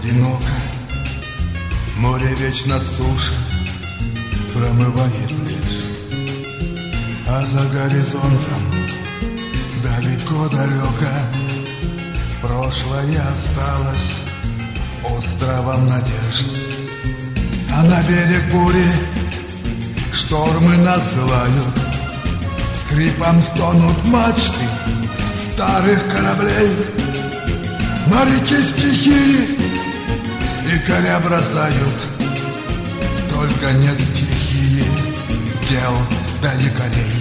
одиноко, море вечно суша промывает лишь, а за горизонтом далеко-далеко прошлое осталось островом надежд. А на берег бури штормы насылают, скрипом стонут мачты старых кораблей. Моряки стихии и коря бросают, только нет стихии дел да якорей.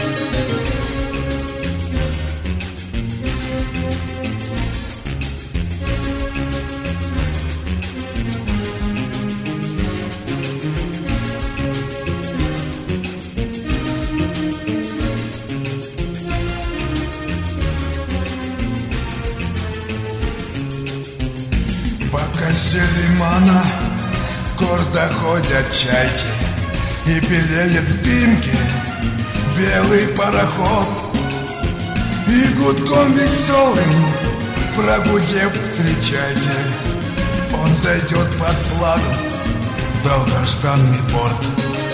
Пока с лимана гордо ходят чайки и белеет в дымке белый пароход, и гудком веселым прогудев встречайте, он зайдет под флагом в долгожданный порт.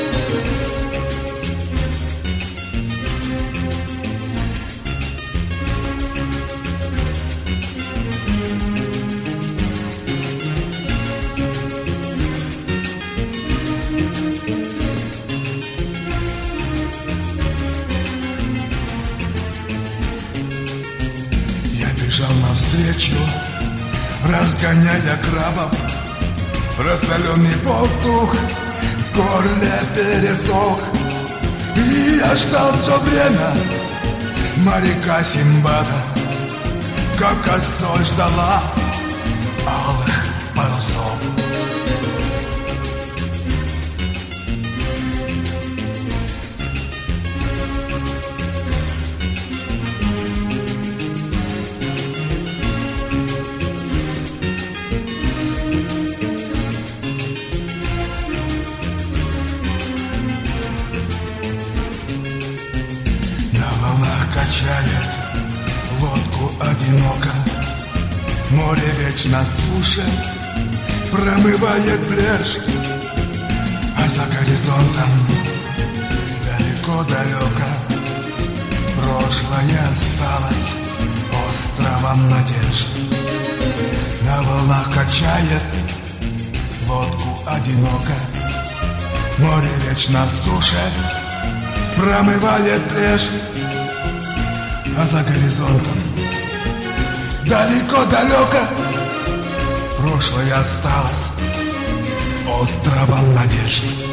Бежал навстречу, разгоняя крабов, раскаленный воздух в горле пересох. И я ждал все время моряка Симбада, как осой ждала алых парусов. Качает лодку одиноко, море вечно суше промывает брешь, а за горизонтом далеко-далеко прошлое осталось островом надежд. На волнах качает лодку одиноко, море вечно суше промывает брешь, а за горизонтом далеко-далеко прошлое осталось островом надежд.